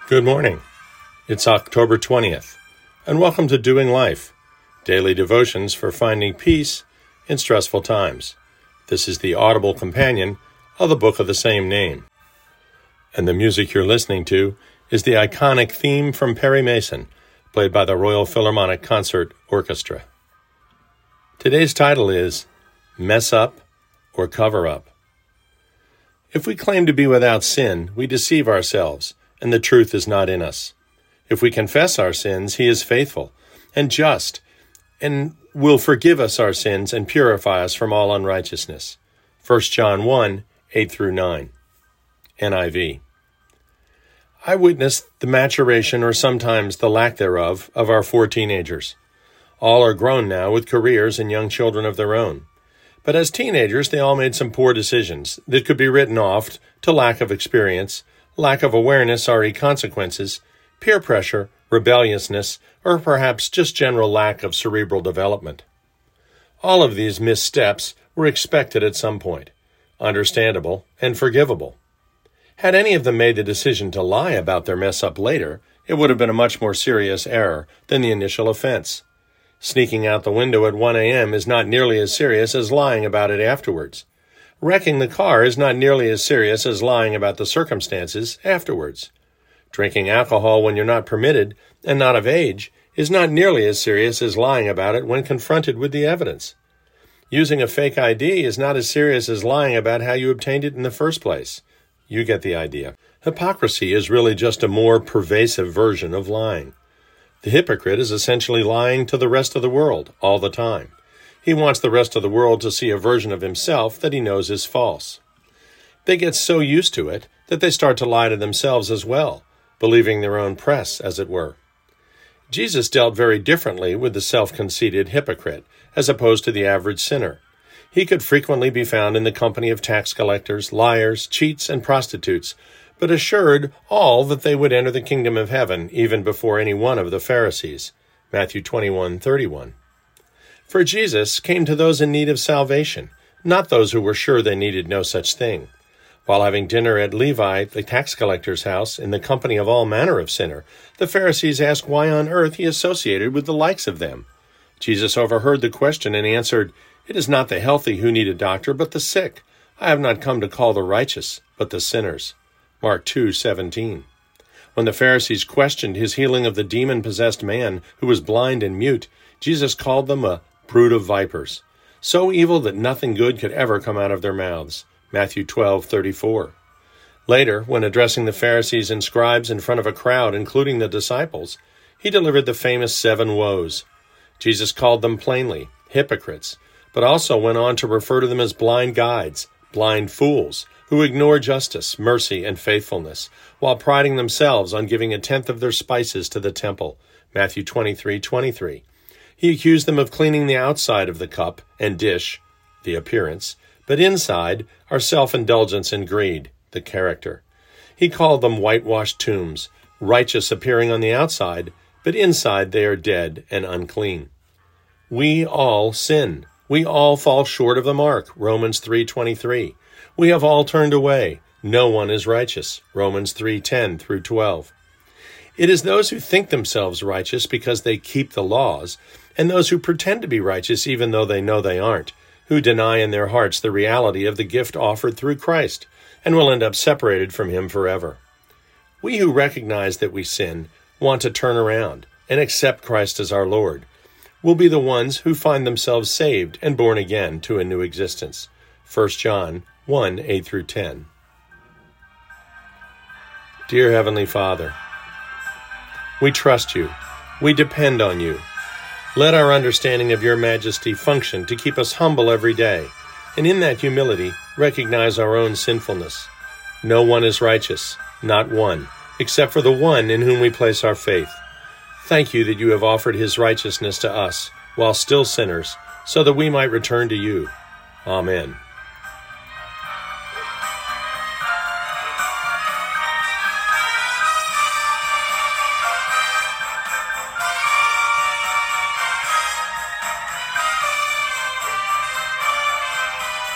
Good morning. It's October 20th, and welcome to Doing Life, daily devotions for finding peace in stressful times. This is the audible companion of the book of the same name. And the music you're listening to is the iconic theme from Perry Mason, played by the Royal Philharmonic Concert Orchestra. Today's title is Mess Up or Cover Up. If we claim to be without sin, we deceive ourselves, and the truth is not in us. If we confess our sins, he is faithful and just, and will forgive us our sins and purify us from all unrighteousness. 1 John 1, 8-9, NIV. I witnessed the maturation, or sometimes the lack thereof, of our 4 teenagers. All are grown now with careers and young children of their own. But as teenagers, they all made some poor decisions that could be written off to lack of experience, lack of awareness or consequences, peer pressure, rebelliousness, or perhaps just general lack of cerebral development. All of these missteps were expected at some point, understandable and forgivable. Had any of them made the decision to lie about their mess-up later, it would have been a much more serious error than the initial offense. Sneaking out the window at 1 a.m. is not nearly as serious as lying about it afterwards. Wrecking the car is not nearly as serious as lying about the circumstances afterwards. Drinking alcohol when you're not permitted and not of age is not nearly as serious as lying about it when confronted with the evidence. Using a fake ID is not as serious as lying about how you obtained it in the first place. You get the idea. Hypocrisy is really just a more pervasive version of lying. The hypocrite is essentially lying to the rest of the world all the time. He wants the rest of the world to see a version of himself that he knows is false. They get so used to it that they start to lie to themselves as well, believing their own press, as it were. Jesus dealt very differently with the self-conceited hypocrite, as opposed to the average sinner. He could frequently be found in the company of tax collectors, liars, cheats, and prostitutes, but assured all that they would enter the kingdom of heaven even before any one of the Pharisees. Matthew 21:31. For Jesus came to those in need of salvation, not those who were sure they needed no such thing. While having dinner at Levi, the tax collector's house, in the company of all manner of sinner, the Pharisees asked why on earth he associated with the likes of them. Jesus overheard the question and answered, "It is not the healthy who need a doctor, but the sick. I have not come to call the righteous, but the sinners." Mark 2:17. When the Pharisees questioned his healing of the demon-possessed man who was blind and mute, Jesus called them a brood of vipers, so evil that nothing good could ever come out of their mouths. Matthew 12:34. Later, when addressing the Pharisees and scribes in front of a crowd, including the disciples, he delivered the famous 7 woes. Jesus called them plainly hypocrites, but also went on to refer to them as blind guides, blind fools, who ignore justice, mercy, and faithfulness, while priding themselves on giving 1/10 of their spices to the temple. Matthew 23:23. He accused them of cleaning the outside of the cup and dish, the appearance, but inside are self-indulgence and greed, the character. He called them whitewashed tombs, righteous appearing on the outside, but inside they are dead and unclean. We all sin. We all fall short of the mark. Romans 3:23. We have all turned away. No one is righteous. Romans 3:10-12. It is those who think themselves righteous because they keep the laws, and those who pretend to be righteous even though they know they aren't, who deny in their hearts the reality of the gift offered through Christ, and will end up separated from him forever. We who recognize that we sin, want to turn around, and accept Christ as our Lord, will be the ones who find themselves saved and born again to a new existence. 1 John 1, 8-10. Dear Heavenly Father, we trust you. We depend on you. Let our understanding of your majesty function to keep us humble every day, and in that humility recognize our own sinfulness. No one is righteous, not one, except for the one in whom we place our faith. Thank you that you have offered his righteousness to us, while still sinners, so that we might return to you. Amen.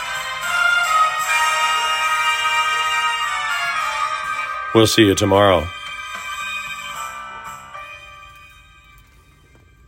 We'll see you tomorrow.